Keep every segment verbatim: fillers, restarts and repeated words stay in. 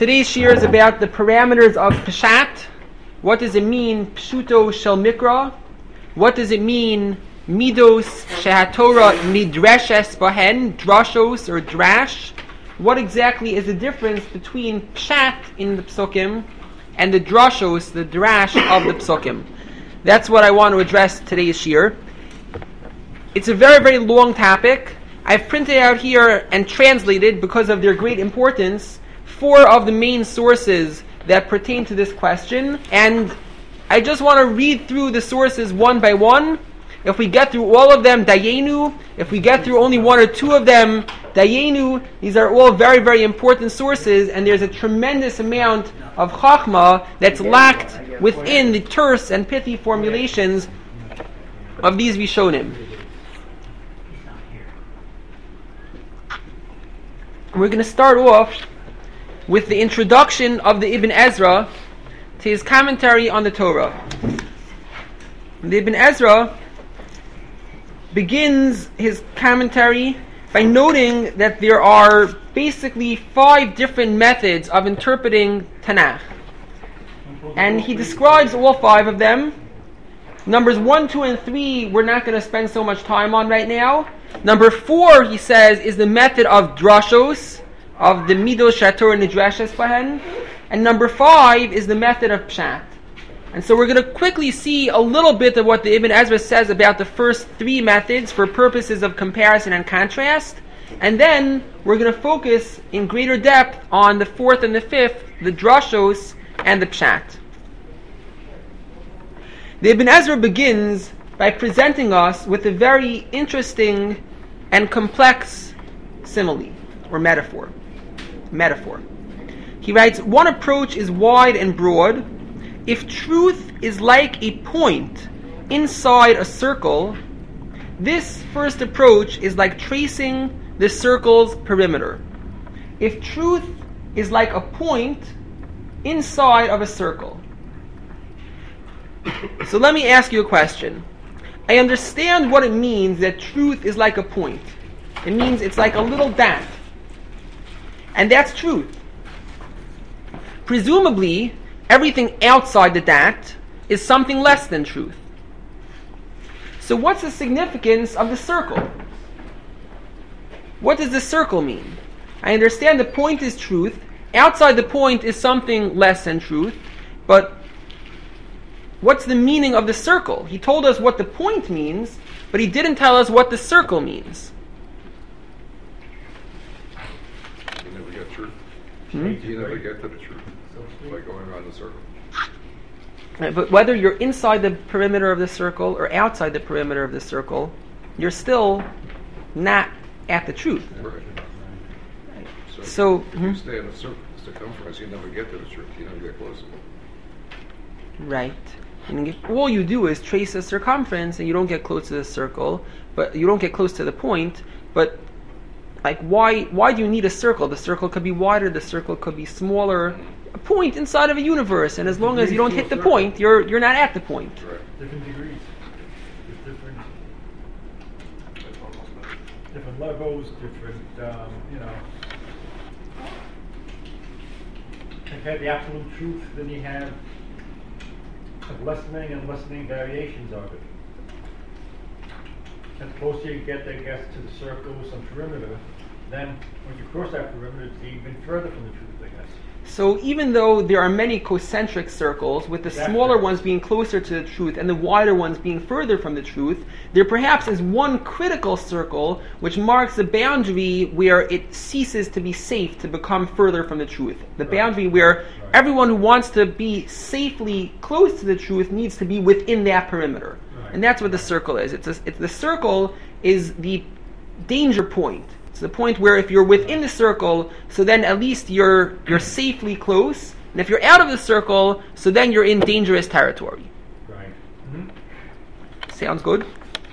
Today's shir is about the parameters of Peshat. What does it mean, Pshuto Shel Mikra? What does it mean, Midos Shehatorah Midreshes Bahen, Drashos or Drash? What exactly is the difference between Pshat in the Psukim and the Drashos, the Drash of the Psukim? That's what I want to address today's shir. It's a very, very long topic. I've printed out here and translated, because of their great importance, four of the main sources that pertain to this question. And I just want to read through the sources one by one. If we get through all of them, Dayenu. If we get through only one or two of them, Dayenu. These are all very, very important sources, and there's a tremendous amount of Chachma that's lacked within the terse and pithy formulations of these Rishonim. We're going to start off with the introduction of the Ibn Ezra to his commentary on the Torah. The Ibn Ezra begins his commentary by noting that there are basically five different methods of interpreting Tanakh. And he describes all five of them. Numbers one, two, and three we're not going to spend so much time on right now. Number four, he says, is the method of drashos, of the midos shehatorah nidreshes bahen. And number five is the method of pshat. And so we're going to quickly see a little bit of what the Ibn Ezra says about the first three methods for purposes of comparison and contrast. And then we're going to focus in greater depth on the fourth and the fifth, the drashos and the pshat. The Ibn Ezra begins by presenting us with a very interesting and complex simile, or metaphor. Metaphor. He writes, one approach is wide and broad. If truth is like a point inside a circle, this first approach is like tracing the circle's perimeter. If truth is like a point inside of a circle. So let me ask you a question. I understand what it means that truth is like a point. It means it's like a little dot. And that's truth. Presumably, everything outside the dot is something less than truth. So what's the significance of the circle? What does the circle mean? I understand the point is truth. Outside the point is something less than truth. But what's the meaning of the circle? He told us what the point means, but he didn't tell us what the circle means. You never get truth. Hmm? You never get to the truth by going around the circle. Right, but whether you're inside the perimeter of the circle or outside the perimeter of the circle, you're still not at the truth. Right. So, So, if hmm? you stay in the circle, circumference, you never get to the truth. You never get closer. Right. And if all you do is trace a circumference and you don't get close to the circle, but you don't get close to the point, but like why why do you need a circle? The circle could be wider, the circle could be smaller. A point inside of a universe, and as long as you don't hit the point, you're you're not at the point. Right. Different degrees. There's different different levels, different um, you know. If you have the absolute truth, then you have lessening and lessening variations of it. And the closer you get, I guess, to the circle, some perimeter, then once you cross that perimeter, it's even further from the truth, I guess. So even though there are many concentric circles, with the Exactly. smaller ones being closer to the truth and the wider ones being further from the truth, there perhaps is one critical circle which marks a boundary where it ceases to be safe to become further from the truth. The Right. boundary where Right. everyone who wants to be safely close to the truth needs to be within that perimeter. Right. And that's what the circle is. It's, a, it's the circle is the danger point. It's the point where if you're within the circle, so then at least you're you're safely close. And if you're out of the circle, so then you're in dangerous territory. Right. Mm-hmm. Sounds good?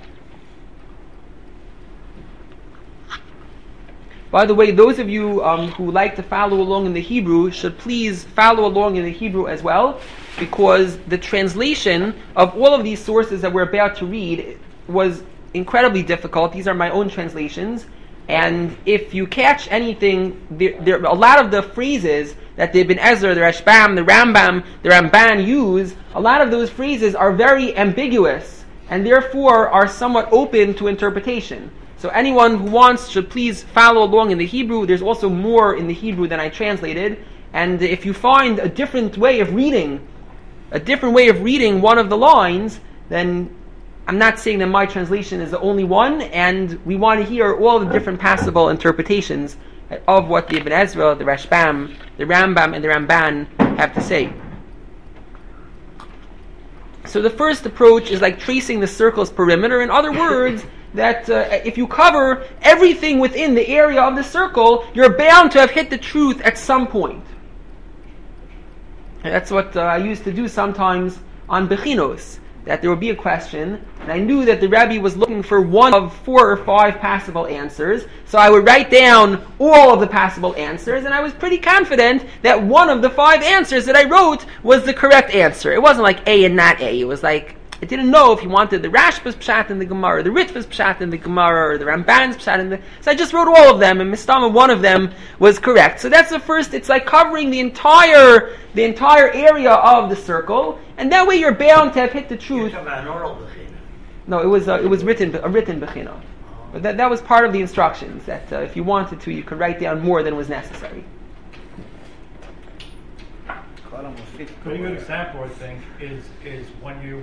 By the way, those of you um, who like to follow along in the Hebrew should please follow along in the Hebrew as well, because the translation of all of these sources that we're about to read was incredibly difficult. These are my own translations. And if you catch anything, there, there a lot of the phrases that the Ibn Ezra, the Rashbam, the Rambam, the Ramban use, a lot of those phrases are very ambiguous and therefore are somewhat open to interpretation. So anyone who wants should please follow along in the Hebrew. There's also more in the Hebrew than I translated. And if you find a different way of reading, a different way of reading one of the lines, then I'm not saying that my translation is the only one, and we want to hear all the different possible interpretations of what the Ibn Ezra, the Rashbam, the Rambam, and the Ramban have to say. So the first approach is like tracing the circle's perimeter. In other words, that uh, if you cover everything within the area of the circle, you're bound to have hit the truth at some point. And that's what uh, I used to do sometimes on Bechinos, that there would be a question, and I knew that the Rebbe was looking for one of four or five possible answers, so I would write down all of the possible answers, and I was pretty confident that one of the five answers that I wrote was the correct answer. It wasn't like A and not A. It was like, I didn't know if he wanted the Rashba's Pshat in the Gemara, the Ritva's Pshat in the Gemara, or the Ramban's Pshat in the... So I just wrote all of them, and Mistama, one of them was correct. So that's the first, it's like covering the entire the entire area of the circle, and that way you're bound to have hit the truth. You're talking about an oral bechina. No, it was uh, it was written a written bechina, but that that was part of the instructions that uh, if you wanted to, you could write down more than was necessary. A pretty good example, I think, is is when you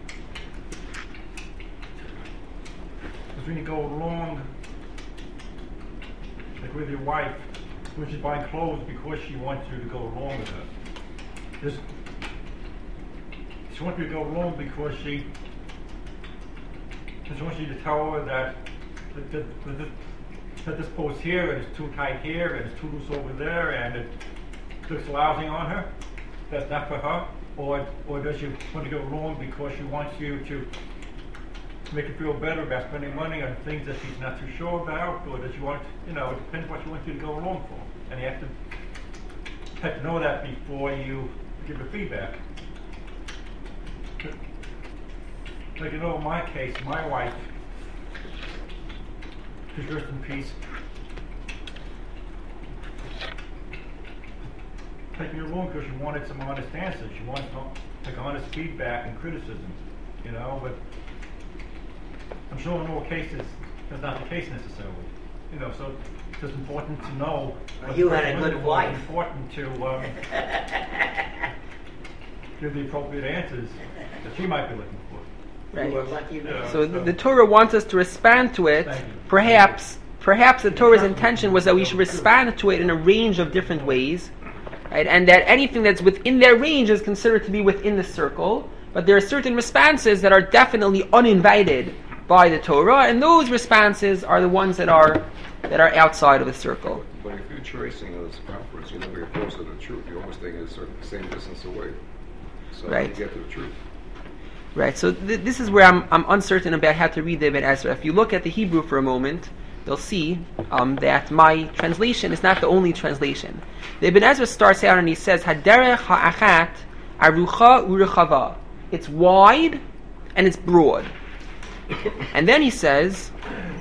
is when you go along, like with your wife, when she's buying clothes because she wants you to go along with her. Just, she wants you to go along because she she wants you to tell her that that, that, that, this, that this post here is too tight here and it's too loose over there and it looks lousy on her. That's not for her. Or or does she want to go along because she wants you to make her feel better about spending money on things that she's not too sure about, or does she want, you know, it depends what she wants you to go along for. And you have to have to know that before you give her feedback. Like, you know, in my case, my wife, she's rest in peace, take me along because she wanted some honest answers. She wanted like honest feedback and criticism, you know, but I'm sure in all cases that's not the case necessarily. You know, so it's just important to know. Well, you had a good wife. It's important to um, give the appropriate answers that she might be looking for. Right. You were lucky. Yeah. So the, the Torah wants us to respond to it. Perhaps, perhaps the Torah's intention was that we should respond to it in a range of different ways, right? And that anything that's within their range is considered to be within the circle. But there are certain responses that are definitely uninvited by the Torah, and those responses are the ones that are that are outside of the circle. But if you're tracing a circumference, you never get closer to the truth. You're almost taking a certain same distance away. So Right. you get to the truth. Right, so th- this is where I'm I'm uncertain about how to read the Ibn Ezra. If you look at the Hebrew for a moment, you'll see um, that my translation is not the only translation. The Ibn Ezra starts out and he says, Haderech ha'achat arucha urechava. It's wide and it's broad. And then he says,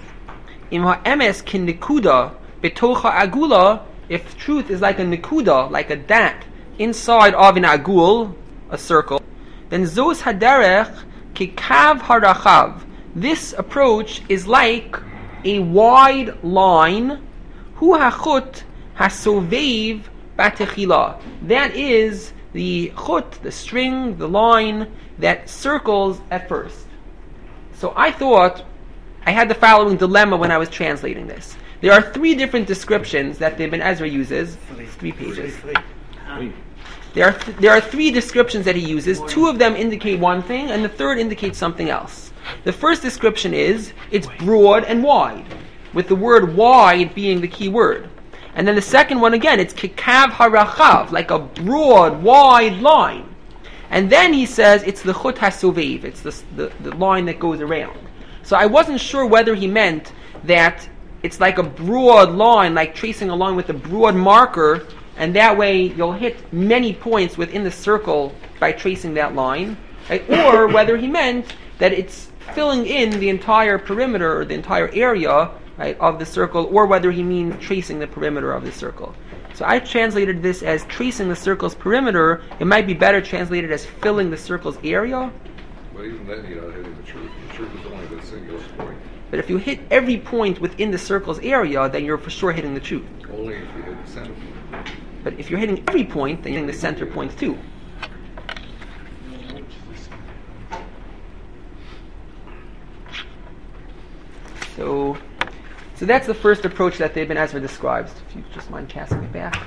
Im ha'emes kin nikuda betocha agula, if truth is like a nikuda, like a dot, inside of an agul, a circle, then zos haderech kikav harachav. This approach is like a wide line. Hu hachut hasovev batechila. That is the chut, the string, the line that circles at first. So I thought I had the following dilemma when I was translating this. There are three different descriptions that the Ibn Ezra uses. It's three pages. There are th- there are three descriptions that he uses. Two of them indicate one thing, and the third indicates something else. The first description is it's broad and wide, with the word wide being the key word. And then the second one again, it's kikav harachav, like a broad, wide line. And then he says it's the chut hasuvev, it's the, the the line that goes around. So I wasn't sure whether he meant that it's like a broad line, like tracing a line with a broad marker, and that way you'll hit many points within the circle by tracing that line, right? Or whether he meant that it's filling in the entire perimeter or the entire area right, of the circle, or whether he means tracing the perimeter of the circle. So I translated this as tracing the circle's perimeter. It might be better translated as filling the circle's area. But even then, you're not hitting the truth. The truth is only the singular point. But if you hit every point within the circle's area, then you're for sure hitting the truth. Only if you hit the center point. But if you're hitting every point, then you're hitting the center point too. So, so that's the first approach that the Ibn Ezra describes. If you just mind passing it back.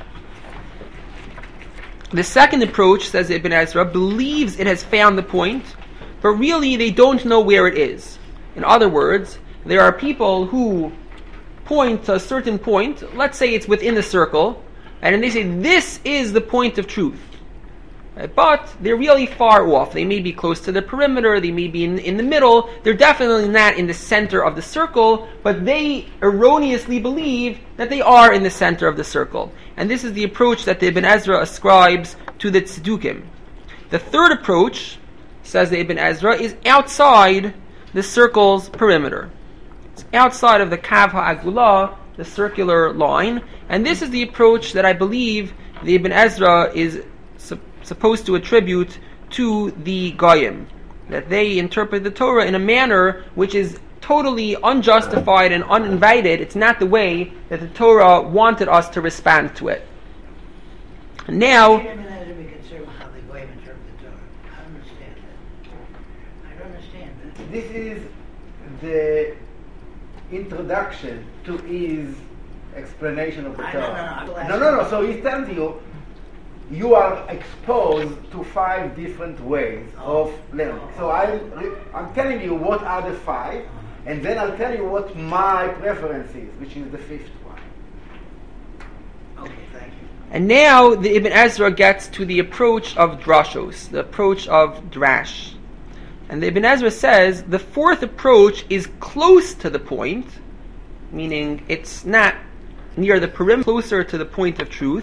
The second approach, says Ibn Ezra, believes it has found the point, but really they don't know where it is. In other words, there are people who point to a certain point, let's say it's within the circle, and then they say, this is the point of truth. Right? But they're really far off. They may be close to the perimeter, they may be in, in the middle, they're definitely not in the center of the circle, but they erroneously believe that they are in the center of the circle. And this is the approach that the Ibn Ezra ascribes to the Tzedukim. The third approach, says the Ibn Ezra, is outside the circle's perimeter. It's outside of the Kav HaAgulah, the circular line, and this is the approach that I believe the Ibn Ezra is su- supposed to attribute to the Goyim, that they interpret the Torah in a manner which is totally unjustified and uninvited. It's not the way that the Torah wanted us to respond to it. Now, How the Goyim interpret the Torah? I don't understand that. I don't understand that. This is the introduction to his explanation of the I- Torah. no, no, no, I'm no, no, no. So he's telling you, you are exposed to five different ways Oh. of learning. So I, I'm telling you what are the five, and then I'll tell you what my preference is, which is the fifth one. Okay, thank you. and now the Ibn Ezra gets to the approach of drashos, the approach of drash. And the Ibn Ezra says the fourth approach is close to the point, meaning it's not near the perimeter, closer to the point of truth.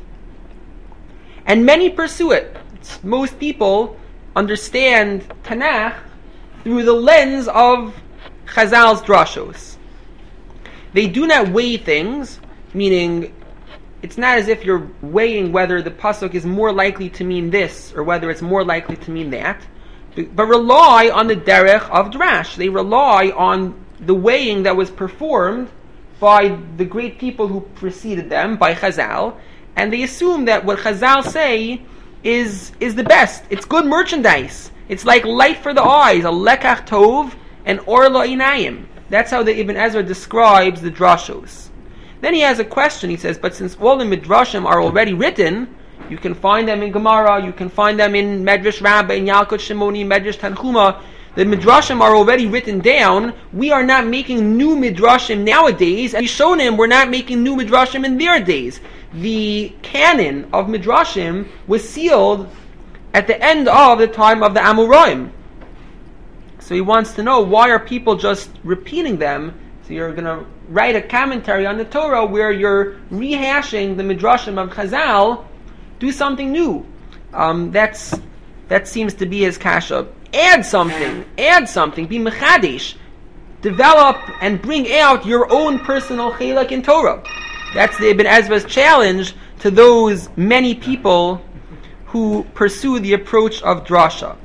And many pursue it. It's, most people understand Tanakh through the lens of Chazal's drashos. They do not weigh things, meaning it's not as if you're weighing whether the pasuk is more likely to mean this or whether it's more likely to mean that, but rely on the derech of drash. They rely on the weighing that was performed by the great people who preceded them, by Chazal, and they assume that what Chazal say is is the best. It's good merchandise. It's like light for the eyes, a lekach tov and or la'inayim. That's how the Ibn Ezra describes the drashos. Then he has a question. He says, but since all the midrashim are already written, you can find them in Gemara, you can find them in Medrash Rabbah, in Yalkut Shimoni, Medrash Tanchuma. The midrashim are already written down. We are not making new midrashim nowadays, and Rishonim were not making new midrashim in their days. The canon of midrashim was sealed at the end of the time of the Amoraim. So he wants to know, why are people just repeating them? So you're going to write a commentary on the Torah where you're rehashing the midrashim of Chazal. Do something new. Um, that's that seems to be his kasha. Add something. Add something. Be mechadish. Develop and bring out your own personal chelak in Torah. That's the Ibn Ezra's challenge to those many people who pursue the approach of drasha.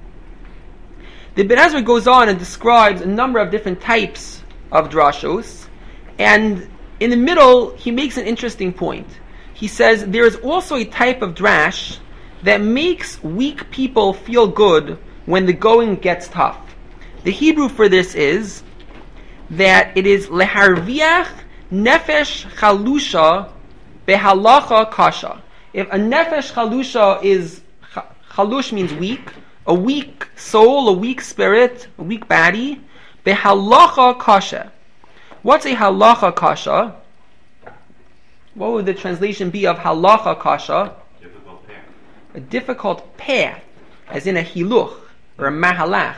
The Ibn Ezra goes on and describes a number of different types of drashos, and in the middle he makes an interesting point. He says there is also a type of drash that makes weak people feel good when the going gets tough. The Hebrew for this is that it is leharviach nefesh chalusha behalacha kasha. If a nefesh chalusha is, chalush means weak, a weak soul, a weak spirit, a weak body, behalacha kasha. What's a halacha kasha? What would the translation be of halacha kasha? Difficult path. A difficult path, as in a hiluch or a mahalach.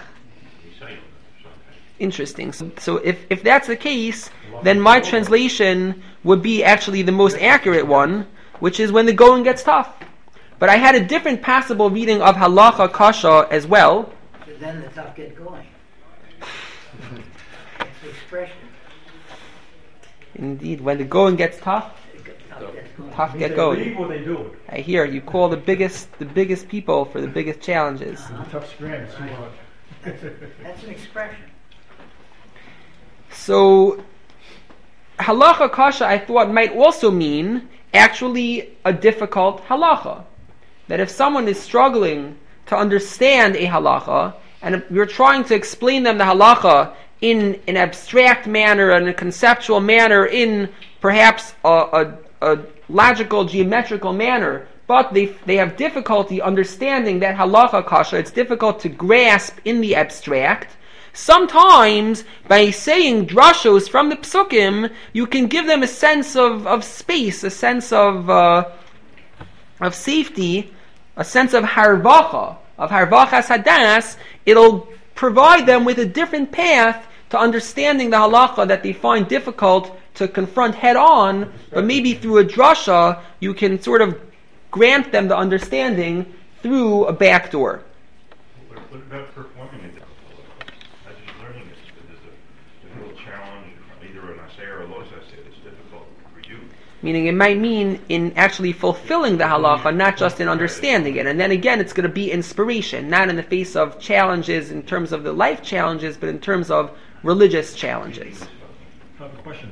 Interesting. So, so if, if that's the case, then my translation would be actually the most accurate one, which is when the going gets tough. But I had a different possible reading of halacha kasha as well. So then the tough get going. That's the expression. Indeed, when the going gets tough, tough They get leave going. or they do it. I hear you call the biggest the biggest people for the biggest challenges. Tough scram, it's too hard. That's an expression. So, halacha kasha, I thought, might also mean actually a difficult halacha. That if someone is struggling to understand a halacha, and if you're trying to explain them the halacha in an abstract manner, in a conceptual manner, in perhaps a, a, a logical, geometrical manner, but they they have difficulty understanding that halacha kasha, it's difficult to grasp in the abstract. Sometimes, by saying drashos from the psukim, you can give them a sense of, of space, a sense of uh, of safety, a sense of harvacha, of harvachas hadas. It'll provide them with a different path to understanding the halacha that they find difficult to confront head on, but maybe through a drasha, you can sort of grant them the understanding through a back door. What, what about performing it? As you're learning it, there's a difficult challenge, either an assay or a los assay that's difficult for you. Meaning it might mean in actually fulfilling the halacha, not just in understanding it. And then again, it's going to be inspiration, not in the face of challenges in terms of the life challenges, but in terms of religious challenges. I have a question.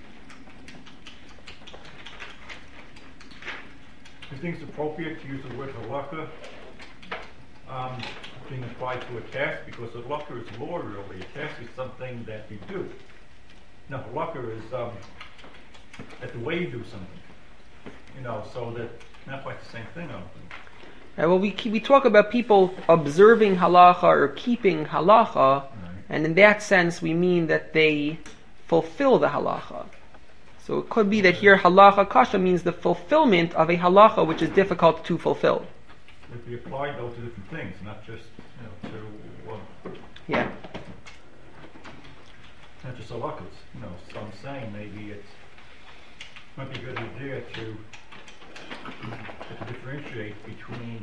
Do you think it's appropriate to use the word halakha um, being applied to a task? Because halakha is law, really. A task is something that you do. Now, halakha is um, that the way you do something. You know, so that not quite the same thing, I don't think. Right, well, we we talk about people observing halacha or keeping halacha, Right. and in that sense, we mean that they fulfill the halacha. So it could be that here halacha kasha means the fulfillment of a halacha which is difficult to fulfill. If we apply those to different things, not just you know to uh, Yeah. not just halakhas. You know, so I'm saying maybe it's might be a good idea to, to differentiate between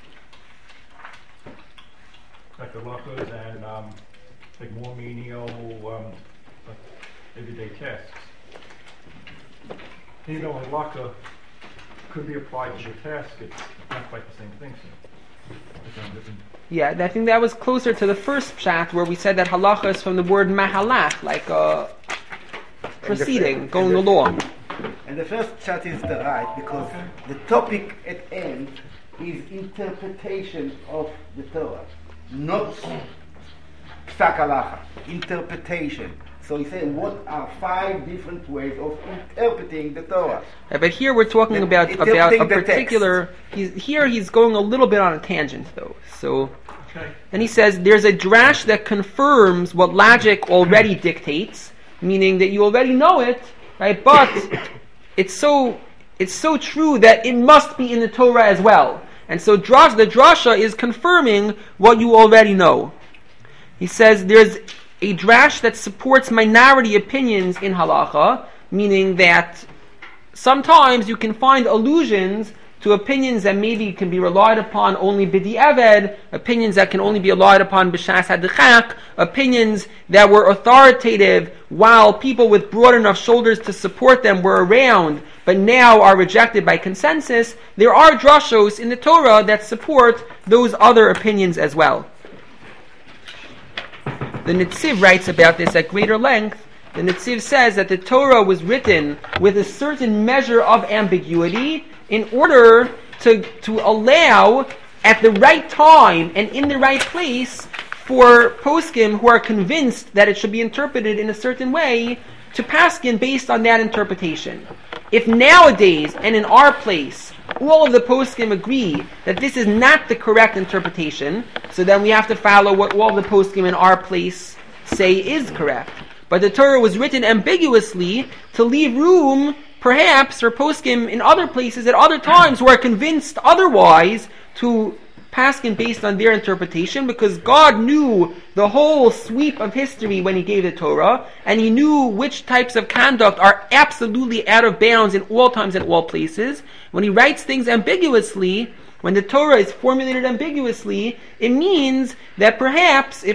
like halakhas and um, like more menial um, like everyday tasks. You know, halakha could be applied to the task. It's not quite the same thing. So it's not different. Yeah, I think that was closer to the first pshat where we said that halacha is from the word mahalach, like uh, proceeding, the- going and the- along. And the first chat is the right because the topic at end is interpretation of the Torah, not psak halacha. Interpretation. So he said, what are five different ways of interpreting the Torah? Yeah, but here we're talking The- about interpreting about a the text. particular. He's, here he's going a little bit on a tangent, though. So, Okay. and he says there's a drash that confirms what logic already dictates, meaning that you already know it, right? But it's so it's so true that it must be in the Torah as well. And so drash, the drasha is confirming what you already know. He says there's a drash that supports minority opinions in halacha, meaning that sometimes you can find allusions to opinions that maybe can be relied upon only b'di'eved, opinions that can only be relied upon b'shas hadechak, opinions that were authoritative while people with broad enough shoulders to support them were around, but now are rejected by consensus. There are drashos in the Torah that support those other opinions as well. The Netziv writes about this at greater length. The Netziv says that the Torah was written with a certain measure of ambiguity in order to, to allow, at the right time and in the right place, for poskim who are convinced that it should be interpreted in a certain way, to paskin based on that interpretation. If nowadays, and in our place, all of the poskim agree that this is not the correct interpretation, so then we have to follow what all the poskim in our place say is correct. But the Torah was written ambiguously to leave room, perhaps, for poskim in other places at other times who are convinced otherwise to paskin based on their interpretation, because God knew the whole sweep of history when He gave the Torah, and He knew which types of conduct are absolutely out of bounds in all times and all places. When He writes things ambiguously, when the Torah is formulated ambiguously, it means that perhaps if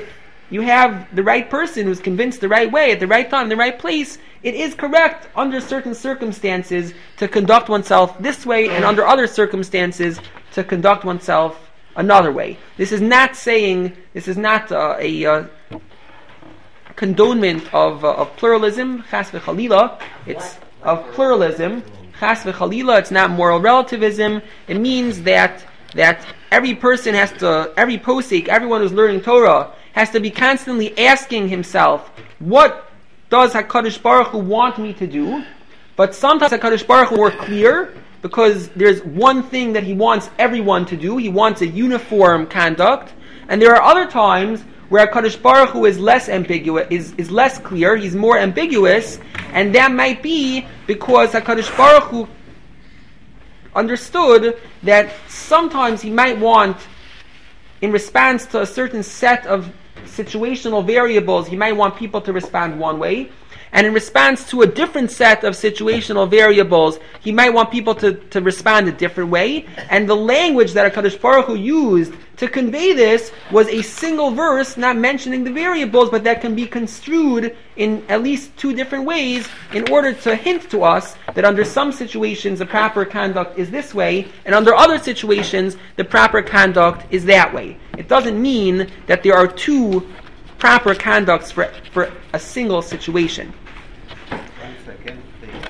you have the right person who's convinced the right way, at the right time, in the right place, it is correct under certain circumstances to conduct oneself this way, and under other circumstances to conduct oneself another way. This is not saying, this is not uh, a uh, condonement of, uh, of pluralism, chas v'chalila. It's of pluralism, chas v'chalila. It's not moral relativism. It means that that every person has to, every posek, everyone who's learning Torah, has to be constantly asking himself, what does HaKadosh Baruch Hu want me to do? But sometimes HaKadosh Baruch Hu is more clear, because there's one thing that he wants everyone to do. He wants a uniform conduct. And there are other times where HaKadosh Baruch Hu is less ambiguous, is, is less clear, he's more ambiguous, and that might be because HaKadosh Baruch Hu understood that sometimes he might want, in response to a certain set of situational variables, he might want people to respond one way, and in response to a different set of situational variables, he might want people to, to respond a different way. And the language that HaKadosh Baruch Hu used to convey this was a single verse, not mentioning the variables, but that can be construed in at least two different ways in order to hint to us that under some situations the proper conduct is this way, and under other situations the proper conduct is that way. It doesn't mean that there are two proper conducts for, for a single situation. One second, please.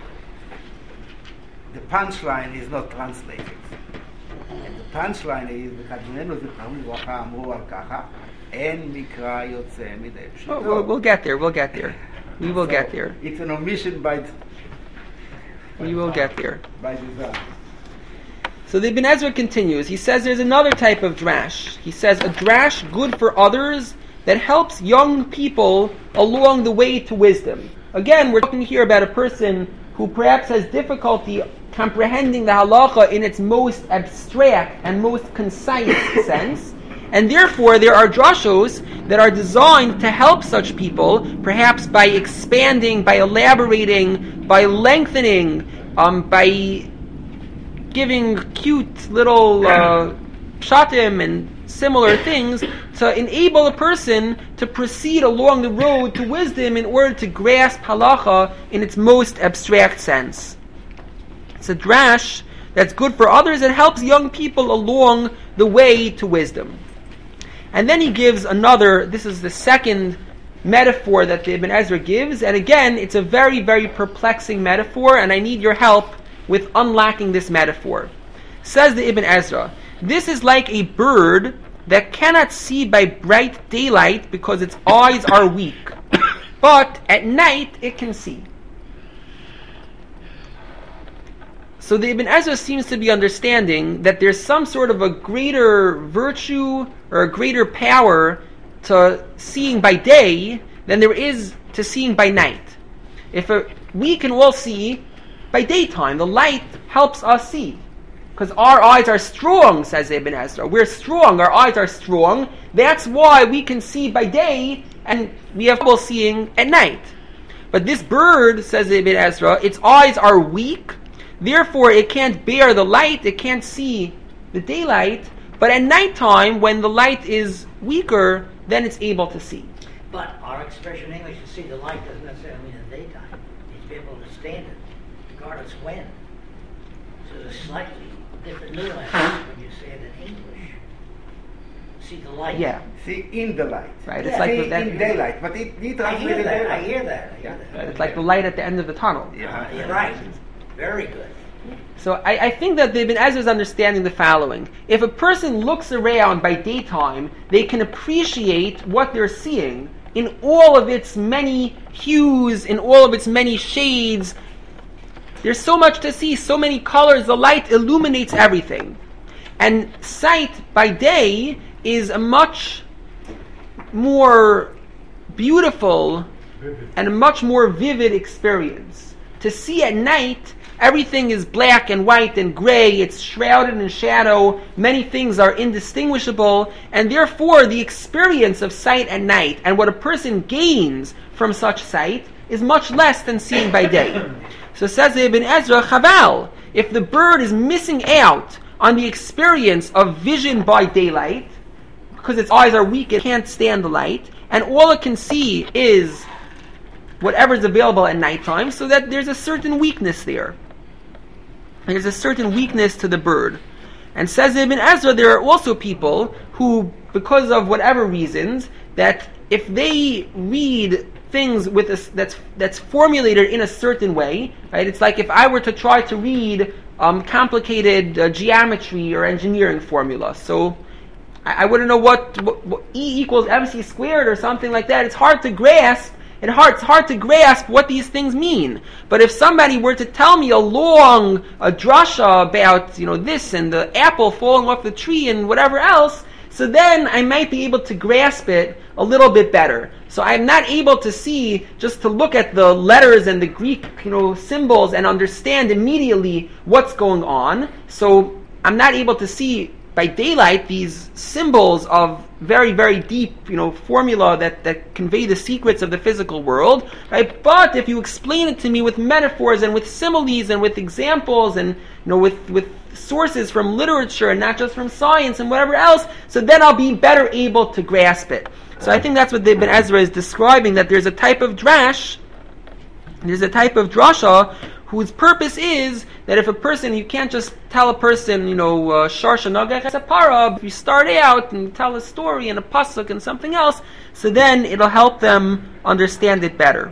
The punchline is not translated. And the punchline is, "וחג'ננו זכרנו לברכה אמרו על ככה, אין מקרא יוצא מידי פשוטו." Oh, we'll, we'll get there, we'll get there. We will So, get there. It's an omission by, We will get there. by design. So the Ibn Ezra continues. He says there's another type of drash. He says a drash good for others that helps young people along the way to wisdom. Again, we're talking here about a person who perhaps has difficulty comprehending the halacha in its most abstract and most concise sense, and therefore there are drashos that are designed to help such people, perhaps by expanding, by elaborating, by lengthening, um, by giving cute little uh, pshatim and similar things to enable a person to proceed along the road to wisdom in order to grasp halacha in its most abstract sense. It's a drash that's good for others. It helps young people along the way to wisdom. And then he gives another, this is the second metaphor that the Ibn Ezra gives, and again, it's a very, very perplexing metaphor, and I need your help with unlocking this metaphor. Says the Ibn Ezra, this is like a bird that cannot see by bright daylight because its eyes are weak, but at night it can see. So the Ibn Ezra seems to be understanding that there's some sort of a greater virtue or a greater power to seeing by day than there is to seeing by night. If a, we can all see by daytime, the light helps us see. Because our eyes are strong, says Ibn Ezra. We're strong, our eyes are strong. That's why we can see by day and we have trouble seeing at night. But this bird, says Ibn Ezra, its eyes are weak, therefore it can't bear the light, it can't see the daylight, but at nighttime, when the light is weaker, then it's able to see. But our expression in English to see the light doesn't necessarily mean in the daytime. It's to be able to stand it, regardless when. So there's slightly different nuances when you say it in English. See the light. Yeah, See in the light. right. Yeah. It's like See the, that, in daylight, but it need I hear translated that. I daylight. hear that. I hear that. right, it's like the light at the end of the tunnel. Yeah. You're right. Very good. So I, I think that the Ibn Ezra is understanding the following. If a person looks around by daytime, they can appreciate what they're seeing in all of its many hues, in all of its many shades. There's so much to see, so many colors, the light illuminates everything. And sight by day is a much more beautiful and a much more vivid experience. To see at night, everything is black and white and gray, it's shrouded in shadow, many things are indistinguishable, and therefore the experience of sight at night and what a person gains from such sight is much less than seeing by day. So says Ibn Ezra, Chaval, if the bird is missing out on the experience of vision by daylight, because its eyes are weak, it can't stand the light, and all it can see is whatever's available at nighttime, so that there's a certain weakness there. There's a certain weakness to the bird. And says Ibn Ezra, there are also people who, because of whatever reasons, that if they read things with a, that's that's formulated in a certain way, right? It's like if I were to try to read um, complicated uh, geometry or engineering formula. So I, I wouldn't know what, what, what E equals mc squared or something like that. It's hard to grasp. It hard, it's hard to grasp what these things mean. But if somebody were to tell me a long a drasha about, you know, this and the apple falling off the tree and whatever else, so then I might be able to grasp it a little bit better. So I'm not able to see, just to look at the letters and the Greek, you know, symbols and understand immediately what's going on. So I'm not able to see by daylight these symbols of very, very deep, you know, formula that, that convey the secrets of the physical world, right? But if you explain it to me with metaphors and with similes and with examples and, you know, with, with sources from literature and not just from science and whatever else, so then I'll be better able to grasp it. So I think that's what Ibn Ezra is describing, that there's a type of drash, there's a type of drasha whose purpose is that if a person, you can't just tell a person, you know, Sharsha Nagach Sapara, if you start out and tell a story and a pasuk and something else, so then it'll help them understand it better.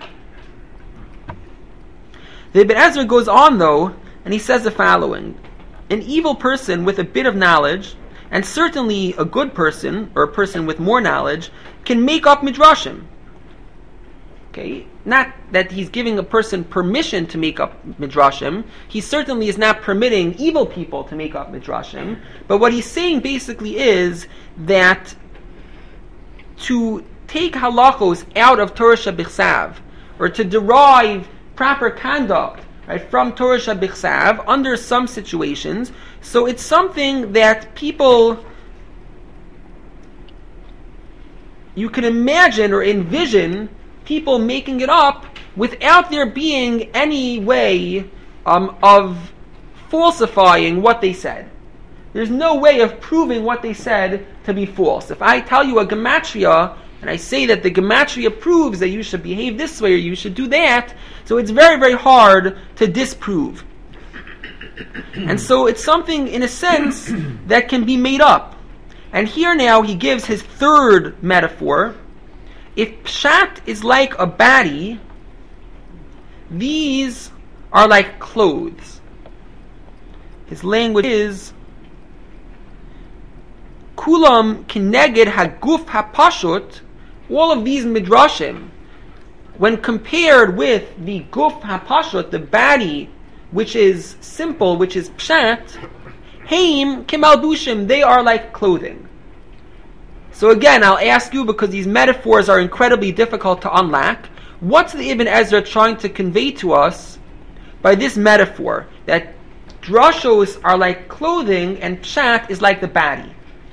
The Ibn Ezra goes on though, and he says the following: an evil person with a bit of knowledge, and certainly a good person, or a person with more knowledge, can make up midrashim. Okay? Not that he's giving a person permission to make up midrashim. He certainly is not permitting evil people to make up midrashim. But what he's saying basically is that to take halachos out of Torah Shabichsav, or to derive proper conduct, right, from Torah Shabichsav under some situations, so it's something that people, you can imagine or envision people making it up without there being any way um, of falsifying what they said. There's no way of proving what they said to be false. If I tell you a gematria, and I say that the gematria proves that you should behave this way or you should do that, so it's very, very hard to disprove. And so it's something, in a sense, that can be made up. And here now he gives his third metaphor. If pshat is like a body, these are like clothes. His language is kulam kineged haguf hapashut. All of these midrashim, when compared with the guf hapashut, the body which is simple, which is pshat, heim kimalbushim, they are like clothing. So again, I'll ask you, because these metaphors are incredibly difficult to unlock, what's the Ibn Ezra trying to convey to us by this metaphor? That drashos are like clothing and pshat is like the body.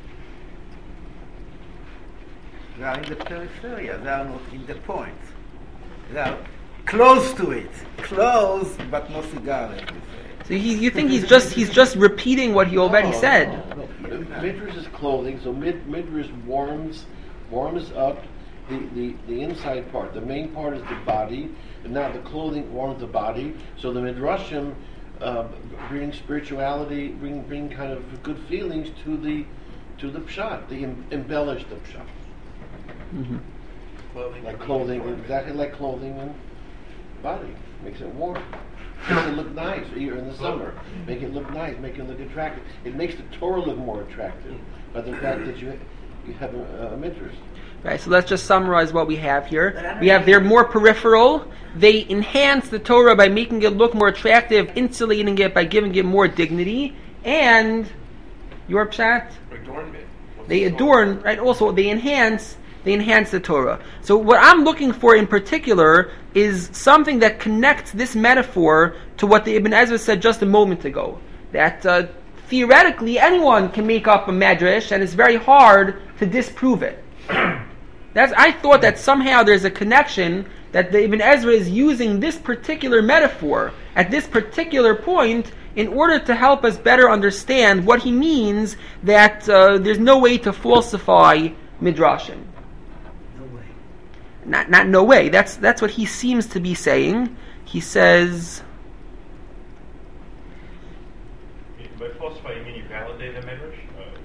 They are in the periphery, they are not in the point. They are close to it. Close, but no cigar, as we say. So he, you think he's just he's just repeating what he already No, said? no, no. Midrash is clothing, so mid, midrash warms warms up the, the, the inside part. The main part is the body, and now the clothing warms the body. So the midrashim uh, bring spirituality, bring bring kind of good feelings to the to the pshat. They em- embellish the pshat. Mm-hmm. Clothing like clothing, exactly like clothing and body makes it warm. Makes it look nice, even in the summer. Make it look nice, make it look attractive. It makes the Torah look more attractive by the fact that you you have a, a midrash. Right, so let's just summarize what we have here. We have they're more peripheral. They enhance the Torah by making it look more attractive, insulating it by giving it more dignity, and your pshat? Adornment. What's They the adorn, right? Also, they enhance. They enhance the Torah. So what I'm looking for in particular is something that connects this metaphor to what the Ibn Ezra said just a moment ago. That uh, theoretically anyone can make up a medrash, and it's very hard to disprove it. That's, I thought that somehow there's a connection that the Ibn Ezra is using this particular metaphor at this particular point in order to help us better understand what he means that uh, there's no way to falsify midrashim. No way. Not, not no way. That's that's what he seems to be saying. He says, By falsify, you mean you validate the midrash? Uh,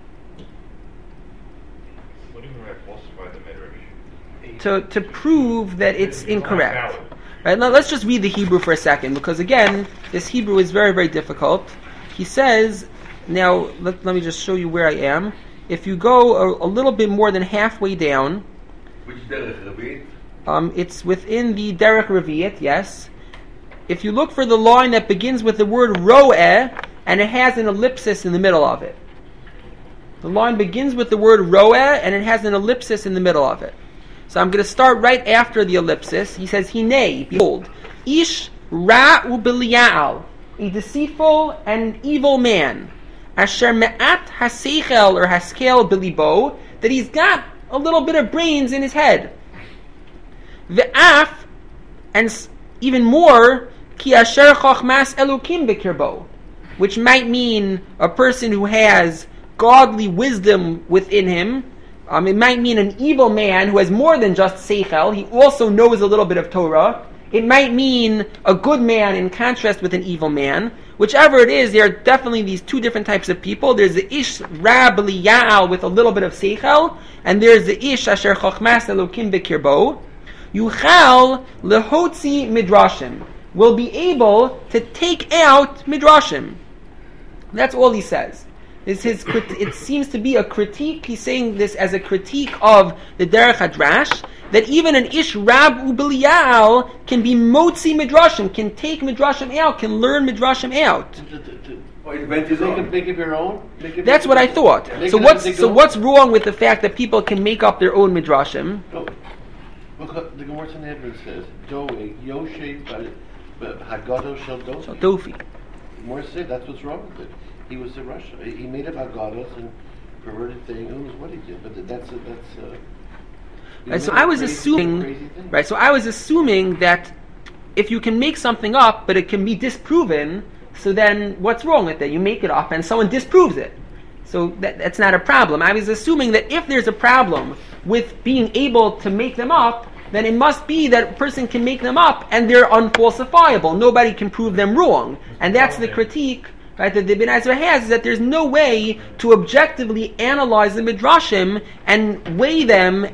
what do you mean by falsify the midrash? to to prove that it's It's not incorrect. valid. Right, now let's just read the Hebrew for a second, because again, this Hebrew is very, very difficult. He says, now let, let me just show you where I am. If you go a, a little bit more than halfway down, Which derech Ravit? um, it's within the Derech Revi'it, yes. If you look for the line that begins with the word ro'eh, and it has an ellipsis in the middle of it. The line begins with the word ro'eh, and it has an ellipsis in the middle of it. So I'm going to start right after the ellipsis. He says, Hinei, behold, ish ra u'biliya'al, a deceitful and evil man, asher me'at haseichel or haskel bilibo, that he's got a little bit of brains in his head. Ve'af, and s- even more, ki asher chochmas elukim b'kirbo, which might mean a person who has godly wisdom within him. Um, it might mean an evil man who has more than just seichel. He also knows a little bit of Torah. It might mean a good man in contrast with an evil man. Whichever it is, there are definitely these two different types of people. There's the ish ra b'liya'al with a little bit of seichel, and there's the ish asher chochmas elokim b'kirbo. Yuchal lehotzi midrashim, will be able to take out midrashim. That's all he says. It's his, it seems to be a critique. He's saying this as a critique of the Derech Hadrash, that even an ish rab u'biliya'al can be motzi midrashim, can take midrashim out, can learn midrashim out. To- to- to- Oh, he invent his Make own. it, make it your own. Make it That's what I thought. Make So it what's as they so go. what's wrong with the fact that people can make up their own midrashim? No. Look, the Gemara Sanhedrin says, "Doeg Yoshe Haggadah Shel So Dofi." Dofi. Gemara said that's what's wrong with it. He was a Russia. He he made up Haggadahs and perverted things. Who knows what he did? But that's a, that's. Uh, he Right, so made I a was crazy- assuming, crazy thing. right? So I was assuming that if you can make something up, but it can be disproven, so then what's wrong with it? You make it up, and someone disproves it. So that, that's not a problem. I was assuming that if there's a problem with being able to make them up, then it must be that a person can make them up, and they're unfalsifiable. Nobody can prove them wrong, and that's the critique. Right, that the Ibn Ezra has is that there's no way to objectively analyze the midrashim and weigh them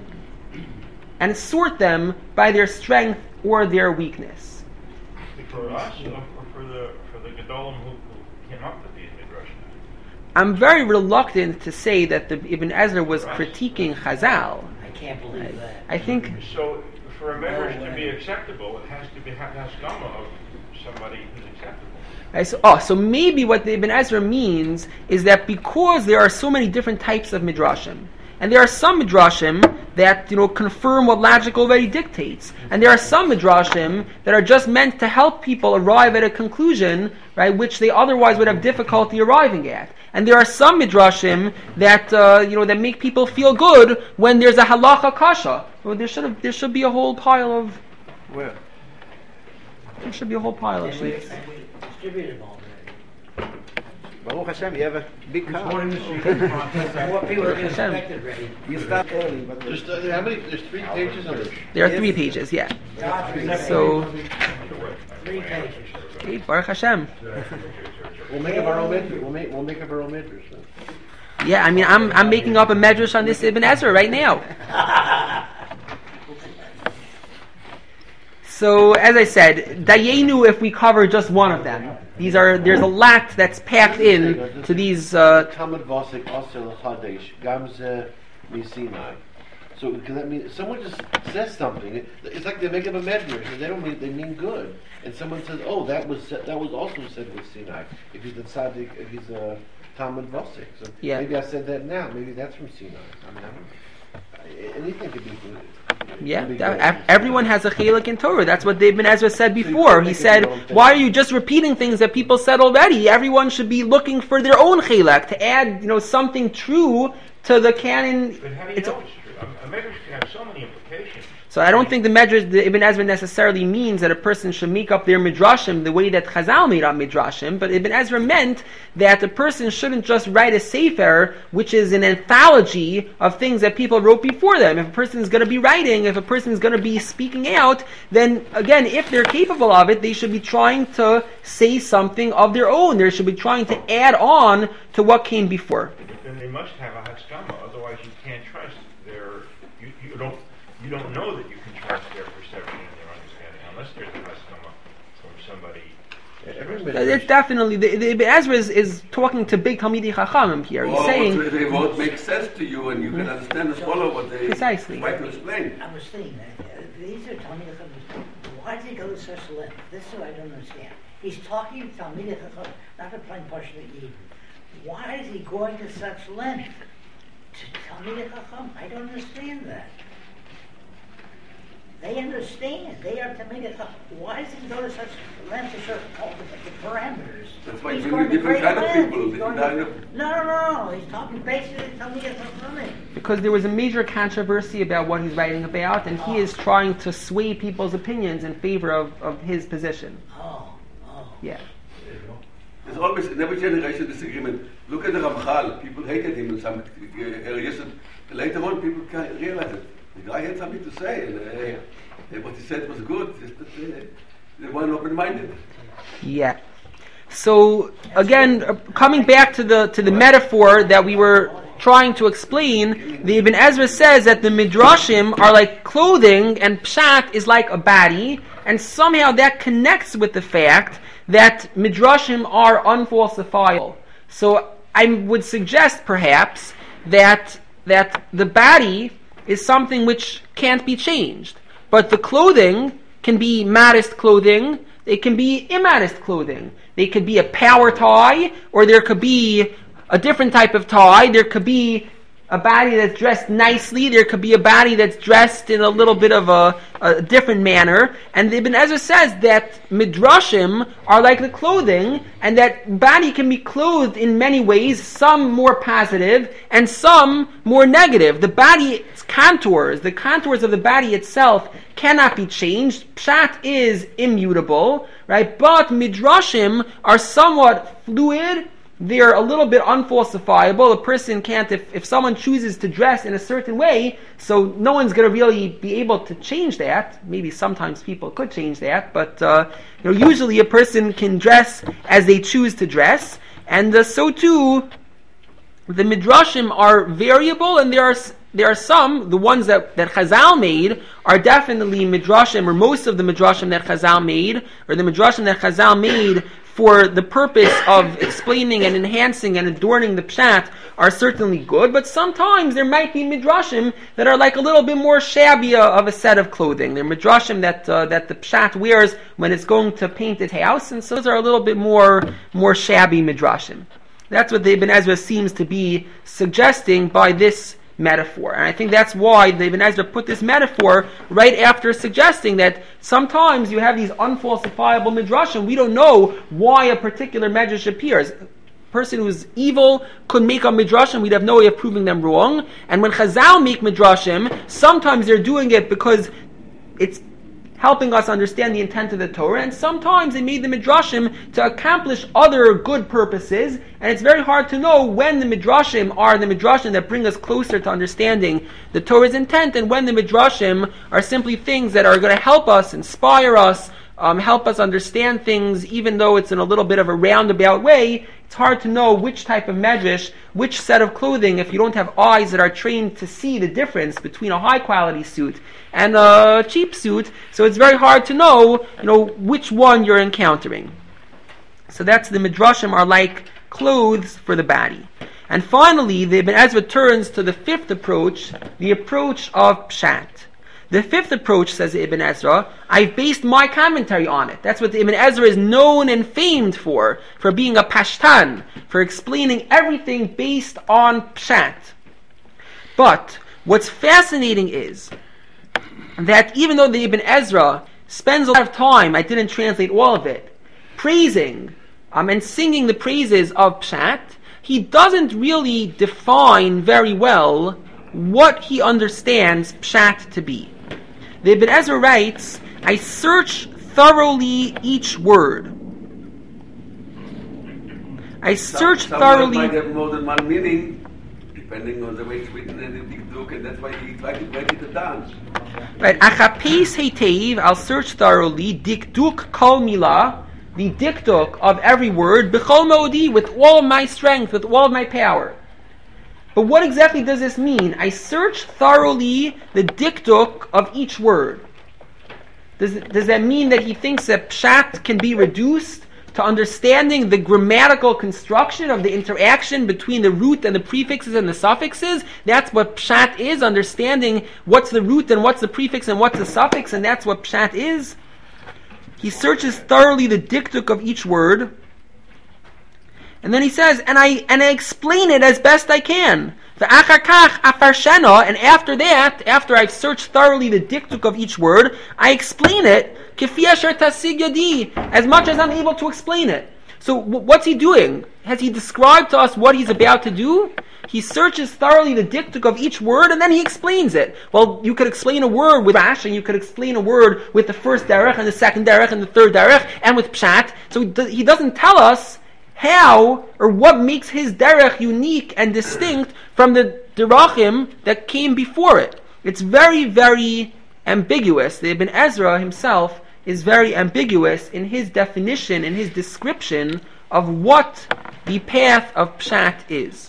and sort them by their strength or their weakness. For us, or for the for the Gedolim who, who came up with these midrashim? I'm very reluctant to say that the Ibn Ezra was critiquing Chazal. I can't believe that. I think So, for a midrash to be acceptable, it has to be have haskama of somebody who's acceptable. Right, so, oh, so maybe what the Ibn Ezra means is that because there are so many different types of midrashim, and there are some midrashim that you know confirm what logic already dictates, and there are some midrashim that are just meant to help people arrive at a conclusion, right, which they otherwise would have difficulty arriving at. And there are some midrashim that uh, you know that make people feel good when there's a halacha kasha. Well, there should have, there should be a whole pile of Where? there should be a whole pile of And we, sheets. and we distributed them already. Baruch Hashem, you have a big car. More people than Hashem. expected ready. You start early, but There's, uh, how many? There's three pages on it. There are three pages, yeah. So, Three pages. hey, Baruch Hashem. We'll make up our own midrash. We'll make we'll make up our own midrash. then. Yeah, I mean, I'm I'm making up a medrash on this Ibn Ezra right now. So, as I said, Dayenu, if we cover just one of them, these are there's a lot that's packed in to these. Uh, Talmud Vosik Osel Chadesh Gamze Misinai. So can that mean someone just says something? It- It's like they make up a medrash and they don't mean they mean good. And someone says, "Oh, that was said, that was also said with Sinai." If he's a tzaddik, if he's a Talmud Vosik, so Yeah. maybe I said that now. Maybe that's from Sinai. I mean, I don't know. Anything could be good. yeah, Could be that- good. ev- everyone has a chelik in Torah. That's what Ibn Ezra said before. He said, "Why are you just repeating things that people said already? Everyone should be looking for their own chelik to add, you know, something true to the canon." But how do you It's know it's true? A, a midrash can have so many implications. So I don't think the Medrash, the Ibn Ezra necessarily means that a person should make up their midrashim the way that Chazal made up midrashim, but Ibn Ezra meant that a person shouldn't just write a sefer, which is an anthology of things that people wrote before them. If a person is going to be writing, if a person is going to be speaking out, then again, if they're capable of it, they should be trying to say something of their own. They should be trying to add on to what came before. Then they must have a haskama, otherwise you can't trust their, you, you don't, you don't know that you can trust their perception and their understanding unless there's a haskama from somebody. It's definitely, the, the Ibn Ezra is, is talking to big Talmidei Chachamim here. He's well, saying they won't make sense to you, and you can understand and follow what they Precisely. try to explain. I was thinking that uh, these are Talmidei Chacham. Why does he go to such length? This is what I don't understand. He's talking to Talmidei Chacham, not a plain Pashto Yidden. Why is he going to such length to Talmidei Chacham? I don't understand that. They understand. They are Talmidei Chacham. Why does he go to such length to show all the, the parameters? That's why He's you going need to different great kind of lengths. people, He's going different to- kind of- No, no, no, no. He's talking basically to Talmidei Chacham. because there was a major controversy about what he's writing about, and he is trying to sway people's opinions in favor of, of his position. Oh, oh. Yeah. There's always, in every generation, disagreement. Look at the Ramchal. People hated him in some areas. And later on, people can't realize it. The guy had something to say, and uh, what he said was good. Just that uh, they weren't open-minded. Yeah. So again, uh, coming back to the to the metaphor that we were trying to explain, the Ibn Ezra says that the midrashim are like clothing, and pshat is like a body, and somehow that connects with the fact that midrashim are unfalsifiable. So I would suggest perhaps that that the body is something which can't be changed, but the clothing can be modest clothing. It can be immodest clothing. They could be a power tie, or there could be a different type of tie. There could be a body that's dressed nicely. There could be a body that's dressed in a little bit of a, a different manner. And Ibn Ezra says that midrashim are like the clothing, and that body can be clothed in many ways, some more positive and some more negative. The body's contours, the contours of the body itself cannot be changed. Pshat is immutable, right? But midrashim are somewhat fluid. They're a little bit unfalsifiable. A person can't, if, if someone chooses to dress in a certain way, so no one's going to really be able to change that. Maybe sometimes people could change that, but uh, you know, usually a person can dress as they choose to dress, and uh, so too, the midrashim are variable, and there are there are some, the ones that, that Chazal made, are definitely midrashim, or most of the midrashim that Chazal made, or the midrashim that Chazal made for the purpose of explaining and enhancing and adorning the pshat, are certainly good, but sometimes there might be midrashim that are like a little bit more shabby of a set of clothing. They're midrashim that uh, that the pshat wears when it's going to paint its house, and so those are a little bit more more shabby midrashim. That's what the Ibn Ezra seems to be suggesting by this metaphor. And I think that's why the Ibn Ezra put this metaphor right after suggesting that sometimes you have these unfalsifiable midrashim. We don't know why a particular medrash appears. A person who's evil could make a midrashim, we'd have no way of proving them wrong. And when Chazal make midrashim, sometimes they're doing it because it's helping us understand the intent of the Torah, and sometimes they made the midrashim to accomplish other good purposes, and it's very hard to know when the midrashim are the midrashim that bring us closer to understanding the Torah's intent, and when the midrashim are simply things that are going to help us, inspire us, um, help us understand things, even though it's in a little bit of a roundabout way. It's hard to know which type of medrash, which set of clothing, if you don't have eyes that are trained to see the difference between a high quality suit and a cheap suit. So it's very hard to know, you know, which one you're encountering. So that's the midrashim are like clothes for the body. And finally, the Ibn Ezra turns to the fifth approach, the approach of pshat. The fifth approach, says Ibn Ezra, I've based my commentary on it. That's what the Ibn Ezra is known and famed for, for being a pashtan, for explaining everything based on pshat. But what's fascinating is that even though the Ibn Ezra spends a lot of time, I didn't translate all of it, praising um, and singing the praises of pshat, he doesn't really define very well what he understands pshat to be. the Ibn Ezra writes, I search thoroughly each word. I search Some, thoroughly. Some might have more than one meaning, depending on the way it's written and the dikduk, and that's why he tried to break it down. Right, achapes heitev, I'll search thoroughly, dikduk kol milah, the dikduk of every word, b'chol modi, with all of my strength, with all of my power. But what exactly does this mean? I search thoroughly the dikduk of each word. Does, does that mean that he thinks that pshat can be reduced to understanding the grammatical construction of the interaction between the root and the prefixes and the suffixes? That's what pshat is, understanding what's the root and what's the prefix and what's the suffix, and that's what pshat is. He searches thoroughly the dikduk of each word, and then he says, and I and I explain it as best I can. And after that, after I've searched thoroughly the dikduk of each word, I explain it as much as I'm able to explain it. So w- what's he doing? Has he described to us what he's about to do? He searches thoroughly the dikduk of each word, and then he explains it. Well, you could explain a word with rash, and you could explain a word with the first derech, and the second derech, and the third derech, and with pshat. So he, do- he doesn't tell us how or what makes his derech unique and distinct from the derachim that came before it. It's very, very ambiguous. The Ibn Ezra himself is very ambiguous in his definition, in his description of what the path of pshat is.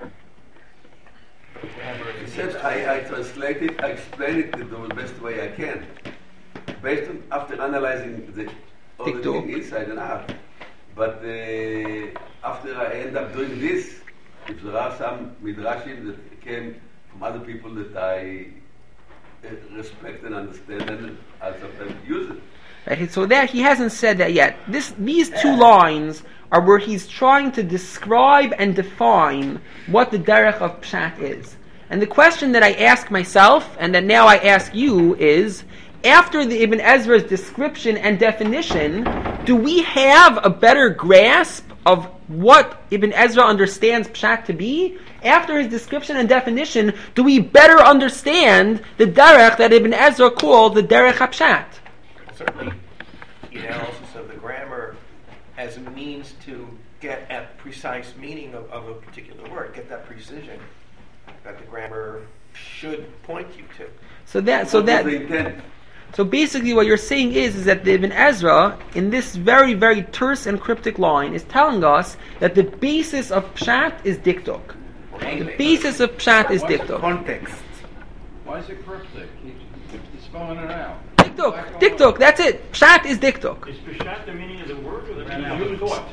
He said, I, I translate it, I explain it the best way I can, based on after analyzing the all the thing inside and out. But uh, after I end up doing this, if there are some midrashim that came from other people that I uh, respect and understand, and I'll sometimes use it. Right, so that he hasn't said that yet. This, these two lines are where he's trying to describe and define what the derech of pshat is. And the question that I ask myself, and that now I ask you, is, after the Ibn Ezra's description and definition, do we have a better grasp of what Ibn Ezra understands pshat to be? After his description and definition, do we better understand the derech that Ibn Ezra called the derech HaPshat? Certainly, the analysis of the grammar as a means to get at precise meaning of, of a particular word, get that precision that the grammar should point you to. So that, so that, so basically, what you're saying is, is that the Ibn Ezra, in this very, very terse and cryptic line, is telling us that the basis of pshat is dikduk. The basis of pshat is dikduk. Context. Why is it cryptic? He, he's spelling it out. Dikduk, dikduk, that's it. Pshat is dikduk. Is pshat the meaning of the word or the meaning of the thought?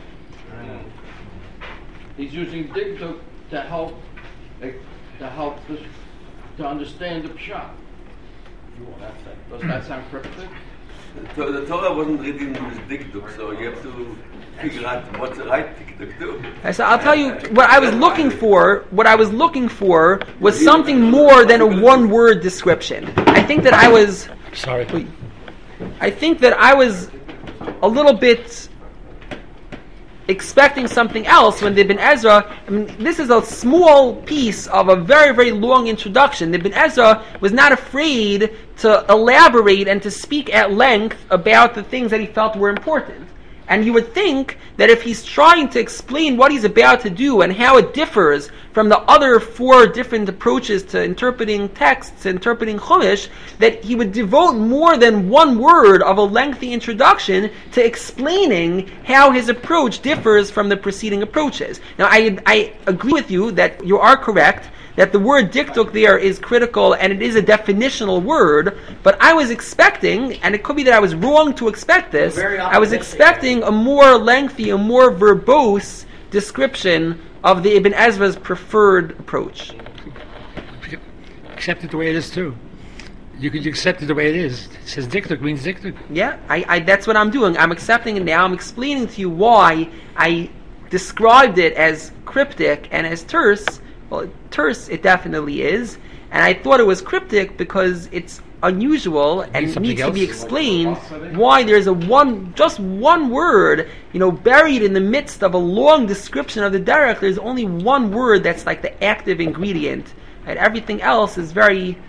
He's using dikduk to help to help us to understand the pshat. Does that sound cryptic? So the Torah wasn't written with dikduk, so you have to figure out what's the right dikduk to. So I'll tell you what I was looking for. What I was looking for was something more than a one-word description. I think that I was. Sorry. I think that I was a little bit expecting something else when the Ibn Ezra, I mean, this is a small piece of a very, very long introduction. The Ibn Ezra was not afraid to elaborate and to speak at length about the things that he felt were important. And you would think that if he's trying to explain what he's about to do and how it differs from the other four different approaches to interpreting texts, interpreting Chumash, that he would devote more than one word of a lengthy introduction to explaining how his approach differs from the preceding approaches. Now, I, I agree with you that you are correct, that the word dikduk there is critical and it is a definitional word, but I was expecting, and it could be that I was wrong to expect this, I was expecting a more lengthy, a more verbose description of the Ibn Ezra's preferred approach. Accept it the way it is too. You could accept it the way it is. It says dikduk means dikduk. Yeah, I, I, that's what I'm doing. I'm accepting it now. I'm explaining to you why I described it as cryptic and as terse. Well, terse it definitely is, and I thought it was cryptic because it's unusual and Something needs else? to be explained why there's a one, just one word, you know, buried in the midst of a long description of the derech. There's only one word that's like the active ingredient, and everything else is very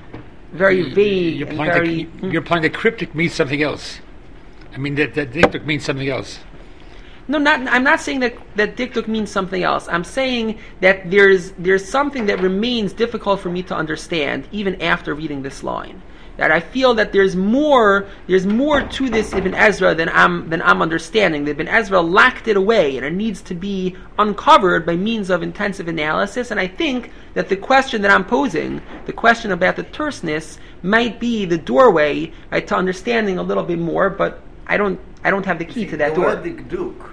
very You- vague You're and implying, very. that, you're implying that cryptic means something else. I mean, that, that dictic means something else. No, not. I'm not saying that that dikduk means something else. I'm saying that there's there's something that remains difficult for me to understand even after reading this line. That I feel that there's more there's more to this Ibn Ezra than I'm than I'm understanding. That Ibn Ezra locked it away, and it needs to be uncovered by means of intensive analysis. And I think that the question that I'm posing, the question about the terseness, might be the doorway right, to understanding a little bit more. But I don't I don't have the key See, to that the door. word dikduk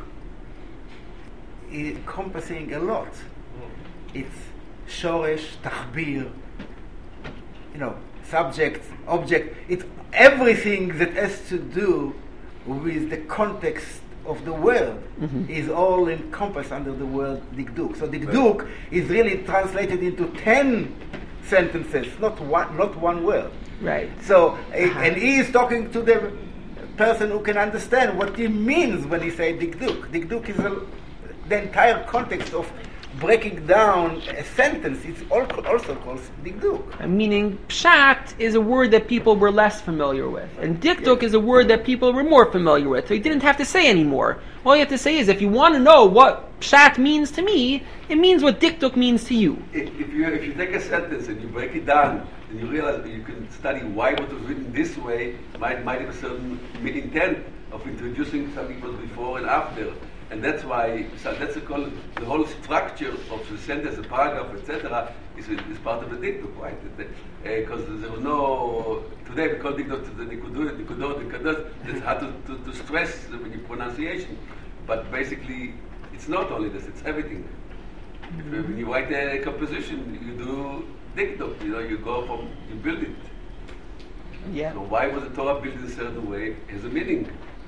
is encompassing a lot. It's shoresh, tachbir, you know, subject, object. It's everything that has to do with the context of the word Mhm. is all encompassed under the word dikduk. So dikduk is really translated into ten sentences, not one, not one word. Right. So, eh, and he is talking to the person who can understand what he means when he say dikduk. Dikduk is a, the entire context of breaking down a sentence. It's al- also called dikduk. Uh, Meaning, pshat is a word that people were less familiar with, and dikduk is a word that people were more familiar with. So you didn't have to say anymore. All you have to say is, if you want to know what pshat means to me, it means what dikduk means to you. If, if you if you take a sentence and you break it down and you realize that you can study why what was written this way might might have a certain mid intent of introducing something was before and after, and that's why so that's called the whole structure of the sentence, the paragraph, et cetera, is is part of the dikduk, right? Because uh, there was no today we call dikduk to the nikudot, nikudot, nikudot. It's hard to, to, to stress the pronunciation, but basically it's not only this; it's everything. If, uh, when you write a composition, you do dikduk. You know, you go from you build it. Yeah. So why was the Torah built in a certain way? Has a meaning.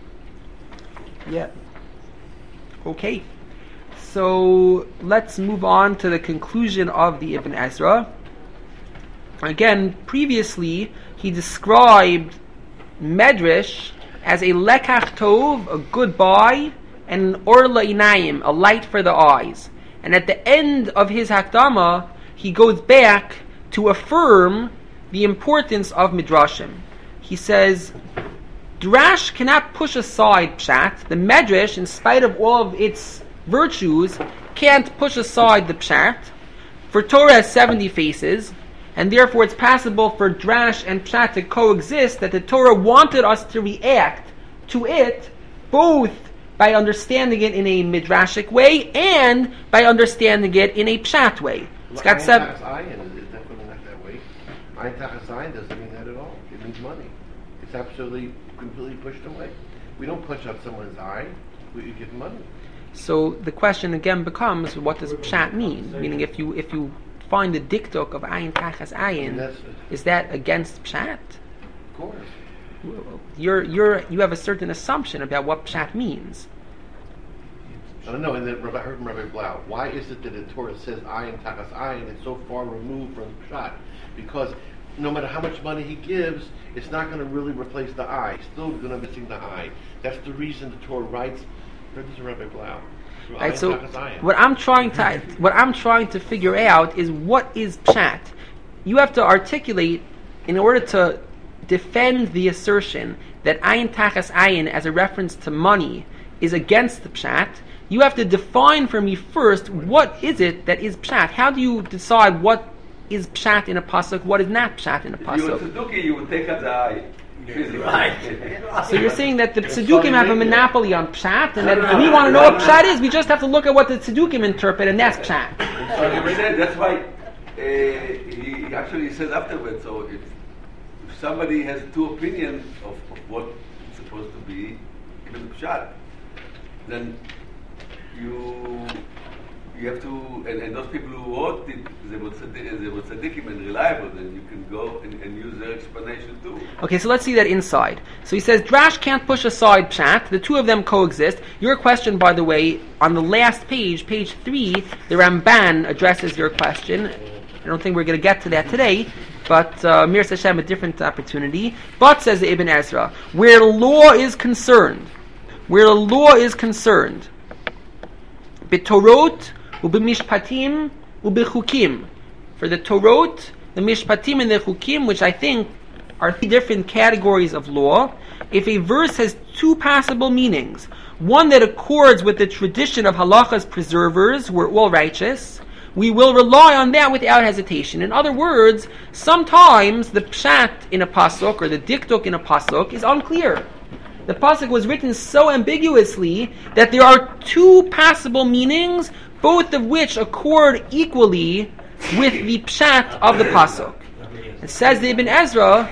Yeah. Okay. So let's move on to the conclusion of the Ibn Ezra. Again, previously he described Medrash as a lekach tov, a goodbye, and an or la'inayim, a light for the eyes. And at the end of his Hakdama, he goes back to affirm the importance of Midrashim. He says, Drash cannot push aside Pshat. The Medrash, in spite of all of its virtues, can't push aside the Pshat. For Torah has seventy faces, and therefore it's possible for Drash and Pshat to coexist, that the Torah wanted us to react to it, both by understanding it in a Midrashic way, and by understanding it in a Pshat way. It's got Ayin seven... tachas ayin is definitely not that way. Ayin tachas ayin doesn't mean that at all. It means money. It's absolutely, completely pushed away. We don't punch out someone's eye. We give money. So the question again becomes, what does Pshat mean? Meaning, if you if you find the dikduk of Ayin Tachas And Ayin, that's, is that against Pshat? of course. You're you're you have a certain assumption about what Pshat means. I don't know, and then Rabbi, I heard from Rabbi Blau, why is it that the Torah says ayin tachas ayin, it's so far removed from Pshat? Because no matter how much money he gives, it's not going to really replace the eye. It's still going to be missing the eye. That's the reason the Torah writes, this is Rabbi Blau. Right, Ayin so tachas ayin. what I'm trying to what I'm trying to figure out is, what is Pshat? You have to articulate, in order to defend the assertion that Ayin Tachas Ayin as a reference to money is against the Pshat. You have to define for me first, what is it that is Pshat? How do you decide what is Pshat in a pasuk, what is not Pshat in a If you were pasuk? Tzeduki, you would take out the eye. Physically. Right. So you're saying that the Tzedukim have a monopoly on Pshat, and that if we want to know what Pshat is, we just have to look at what the Tzedukim interpret, and that's Pshat. So he said, that's why uh, he he actually says afterwards, so if, if somebody has two opinions of, of what it's supposed to be, even the Pshat, then you you have to, and, and those people who wrote it, they were tzaddik- they were tzaddikim and reliable, then you can go and, and use their explanation too. Okay, so let's see that inside. So he says, Drash can't push aside Pshat. The two of them coexist. Your question, by the way, on the last page, page three, the Ramban addresses your question. I don't think we're going to get to that today, but uh, Mir Hashem, a different opportunity. But, says the Ibn Ezra, where law is concerned, where the law is concerned, b'torot u'b'mishpatim u'b'chukim, for the Torot the mishpatim and the chukim, which I think are three different categories of law. If a verse has two possible meanings, one that accords with the tradition of halacha's preservers, who are all righteous, we will rely on that without hesitation. In other words, sometimes the pshat in a pasuk or the diktuk in a pasuk is unclear. The pasuk was written so ambiguously that there are two possible meanings, both of which accord equally with the pshat of the pasuk. It says the Ibn Ezra,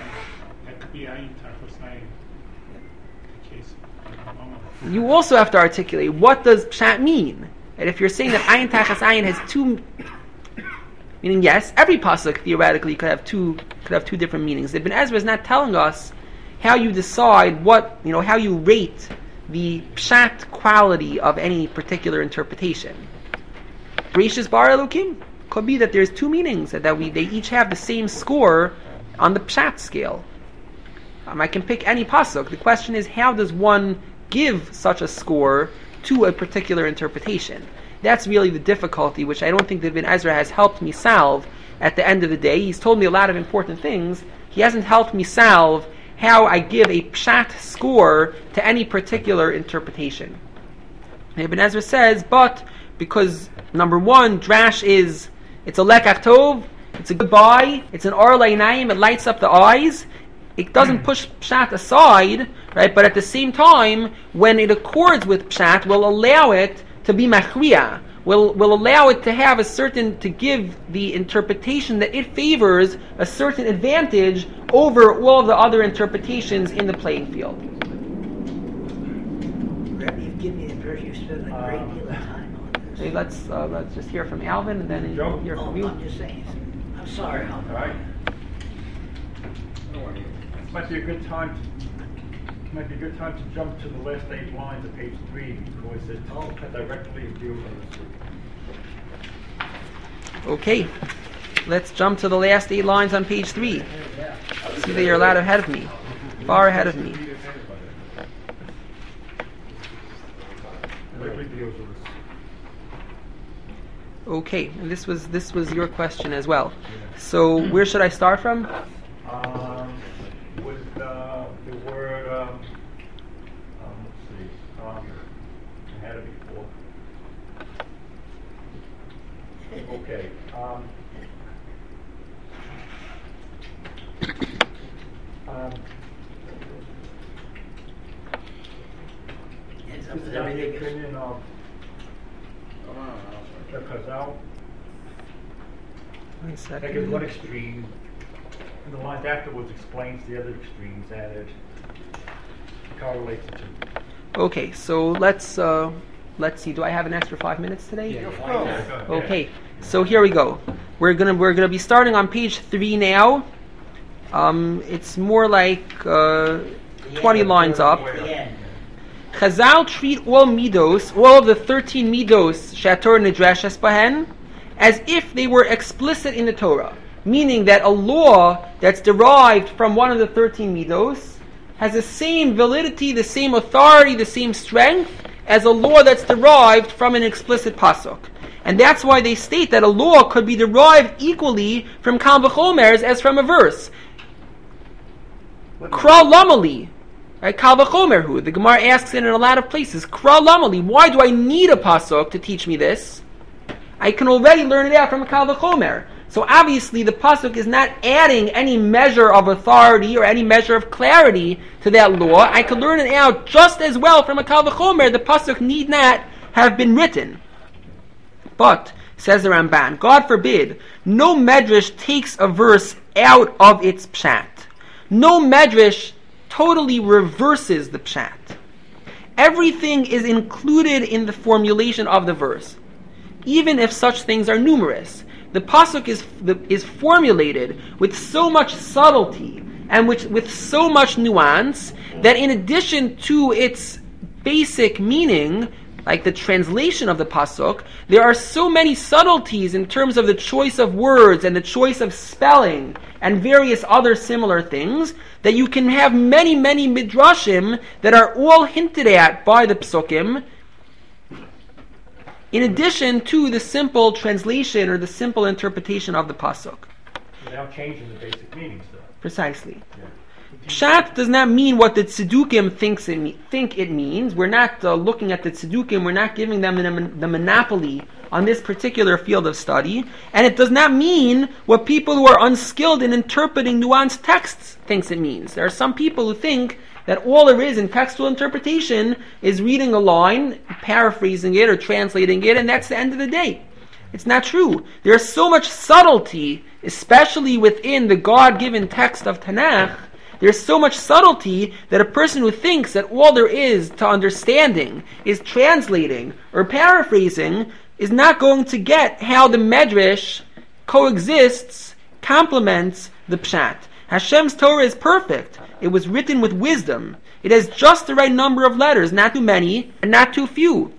you also have to articulate what does pshat mean. And if you're saying that ayin tachas ayin has two, meaning yes, every pasuk theoretically could have two could have two different meanings. Ibn Ezra is not telling us how you decide what, you know, how you rate the pshat quality of any particular interpretation. Bereshis bara Elokim could be that there's two meanings, that we they each have the same score on the pshat scale. Um, I can pick any pasuk. The question is, how does one give such a score to a particular interpretation? That's really the difficulty, which I don't think that Ibn Ezra has helped me solve at the end of the day. He's told me a lot of important things. He hasn't helped me solve how I give a pshat score to any particular interpretation. And Ibn Ezra says, but because number one, drash is, it's a lekach tov, it's a goodbye, it's an or leinayim, it lights up the eyes. It doesn't push pshat aside, right? But at the same time, when it accords with pshat, will allow it to be machriya, will will allow it to have a certain, to give the interpretation that it favors a certain advantage over all of the other interpretations in the playing field. Rabbi, you've given me the impression you've spent a great deal of time on this. Okay, let's uh, let's just hear from Alvin, and then Joe? hear Oh, from you. I'm just saying. I'm sorry, Alvin. All right. Might be a good time. To, might be a good time to jump to the last eight lines of page three because it Oh. directly deals with this. Okay, let's jump to the last eight lines on page three. See that you're a lot ahead of me, far ahead of me. Directly deals with this. Okay, and this was this was your question as well. So where should I start from? Um, with uh, the word, um, um, let's see, um, I had it before. Okay. Um, um, Ends up this with is the everything. opinion of the Chazal. One That gives one second. extreme, and the lines afterwards explains the other extremes, and it correlates the two. Okay, so let's uh, let's see. Do I have an extra five minutes today? Okay, so here we go. We're gonna we're gonna be starting on page three now. Um, it's more like uh, twenty lines up. The end. Chazal treat all midos, all of the thirteen midos shator nidreshes bahen, as if they were explicit in the Torah, meaning that a law that's derived from one of the thirteen midos has the same validity, the same authority, the same strength as a law that's derived from an explicit pasuk. And that's why they state that a law could be derived equally from kal v'chomers as from a verse. Kra lamali. Right, kal v'chomer hu. The Gemara asks it in a lot of places. Kra lamali. Why do I need a pasuk to teach me this? I can already learn it out from a kal v'chomer. So obviously the pasuk is not adding any measure of authority or any measure of clarity to that law. I can learn it out just as well from a kal v'chomer. The pasuk need not have been written. But, says the Ramban, God forbid, no medrash takes a verse out of its pshat. No medrash totally reverses the pshat. Everything is included in the formulation of the verse, even if such things are numerous. The pasuk is the, is formulated with so much subtlety and with, with so much nuance that in addition to its basic meaning, like the translation of the pasuk, there are so many subtleties in terms of the choice of words and the choice of spelling and various other similar things that you can have many, many midrashim that are all hinted at by the psukim, in addition to the simple translation or the simple interpretation of the pasuk. Without changing the basic meanings, though. Precisely. Yeah. Pshat does not mean what the Tzedukim thinks it me- think it means. We're not uh, looking at the Tzedukim, we're not giving them the, the monopoly on this particular field of study. And it does not mean what people who are unskilled in interpreting nuanced texts thinks it means. There are some people who think that all there is in textual interpretation is reading a line, paraphrasing it or translating it, and that's the end of the day. It's not true. There's so much subtlety, especially within the God-given text of Tanakh. There's so much subtlety that a person who thinks that all there is to understanding is translating or paraphrasing is not going to get how the Medrash coexists, complements the Pshat. Hashem's Torah is perfect. It was written with wisdom. It has just the right number of letters, not too many and not too few.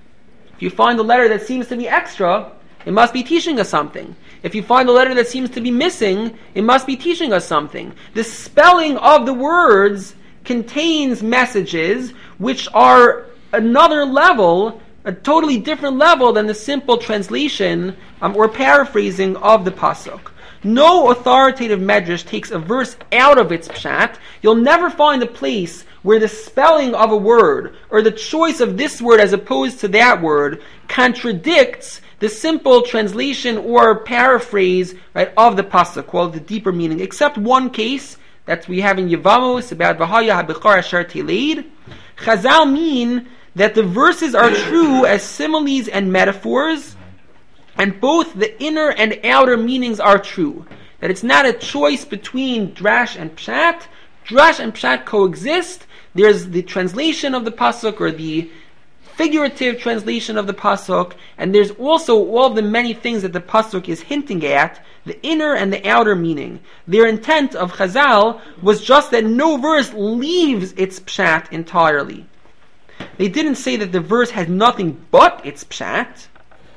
If you find a letter that seems to be extra, it must be teaching us something. If you find a letter that seems to be missing, it must be teaching us something. The spelling of the words contains messages which are another level, a totally different level than the simple translation um, or paraphrasing of the pasuk. No authoritative medrash takes a verse out of its pshat. You'll never find a place where the spelling of a word or the choice of this word as opposed to that word contradicts the simple translation or paraphrase, right, of the pasuk, called the deeper meaning, except one case that we have in Yevamos about V'haya HaBechor Asher Teleid. Chazal mean that the verses are true as similes and metaphors, and both the inner and outer meanings are true. That it's not a choice between drash and pshat. Drash and pshat coexist. There's the translation of the pasuk or the figurative translation of the pasuk, and there's also all the many things that the pasuk is hinting at, the inner and the outer meaning. Their intent of Chazal was just that no verse leaves its pshat entirely. They didn't say that the verse has nothing but its pshat.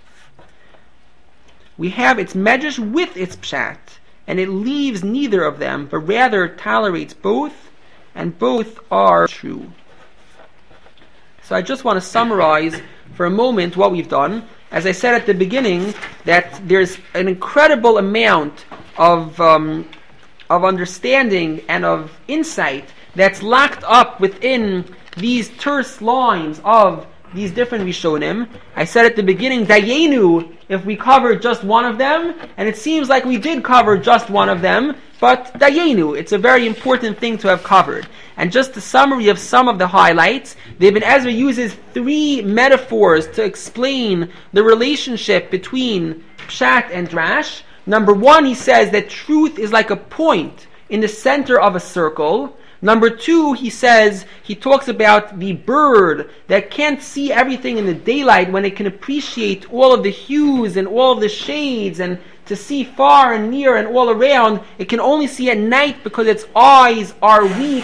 We have its medrash with its pshat, and it leaves neither of them, but rather tolerates both, and both are true. So I just want to summarize for a moment what we've done. As I said at the beginning, that there's an incredible amount of um, of understanding and of insight that's locked up within these terse lines of these different Rishonim. I said at the beginning, Dayenu, if we covered just one of them, and it seems like we did cover just one of them, but Dayenu, it's a very important thing to have covered. And just a summary of some of the highlights, the Ibn Ezra uses three metaphors to explain the relationship between Pshat and Drash. Number one, he says that truth is like a point in the center of a circle. Number two, he says, he talks about the bird that can't see everything in the daylight when it can appreciate all of the hues and all of the shades and to see far and near and all around. It can only see at night because its eyes are weak.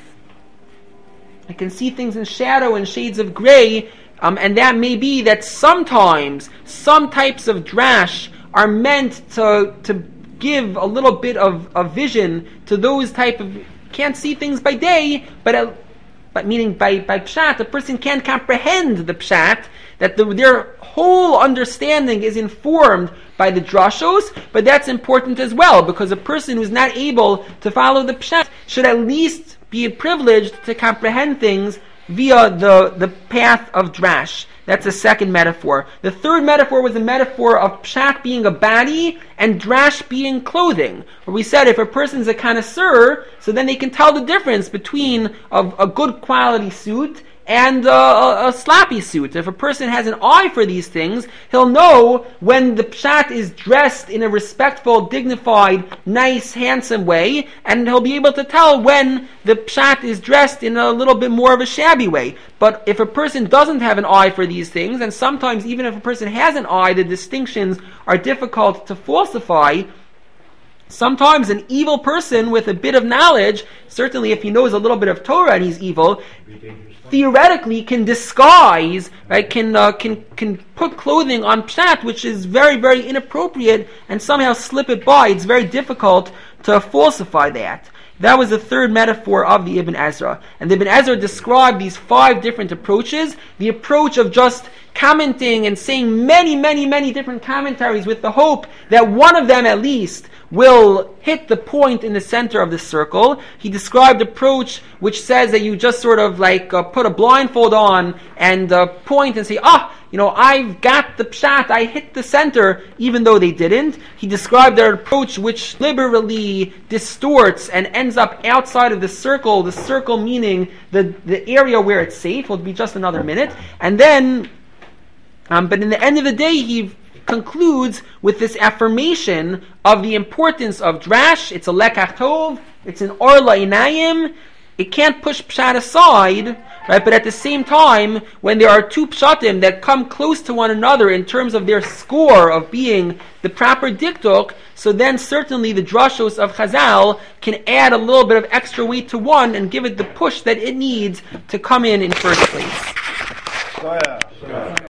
It can see things in shadow and shades of gray, um, and that may be that sometimes some types of drash are meant to to give a little bit of, of vision to those type of can't see things by day, but uh, but meaning by by pshat, a person can't comprehend the pshat, that the, their whole understanding is informed by the drashos, but that's important as well, because a person who's not able to follow the pshat should at least be privileged to comprehend things via the, the path of drash. That's the second metaphor. The third metaphor was a metaphor of pshat being a body and drash being clothing. Where we said if a person's a connoisseur, so then they can tell the difference between a, a good quality suit and uh, a, a sloppy suit. If a person has an eye for these things, he'll know when the pshat is dressed in a respectful, dignified, nice, handsome way, and he'll be able to tell when the pshat is dressed in a little bit more of a shabby way. But if a person doesn't have an eye for these things, and sometimes even if a person has an eye, the distinctions are difficult to falsify. Sometimes an evil person with a bit of knowledge, certainly if he knows a little bit of Torah and he's evil, theoretically can disguise, right, can uh, can can put clothing on pshat, which is very, very inappropriate, and somehow slip it by. It's very difficult to falsify that. That was the third metaphor of the Ibn Ezra. And the Ibn Ezra described these five different approaches. The approach of just commenting and saying many, many, many different commentaries with the hope that one of them at least will hit the point in the center of the circle. He described an approach which says that you just sort of like uh, put a blindfold on and uh, point and say, ah, you know, I've got the pshat, I hit the center, even though they didn't. He described their approach which liberally distorts and ends up outside of the circle, the circle meaning the, the area where it's safe. Will be just another minute. And then, um, but in the end of the day, he concludes with this affirmation of the importance of drash. It's a lekach tov, it's an or la'inayim. It can't push pshat aside, right? But at the same time, when there are two pshatim that come close to one another in terms of their score of being the proper diktuk, so then certainly the drashos of Chazal can add a little bit of extra weight to one and give it the push that it needs to come in in first place.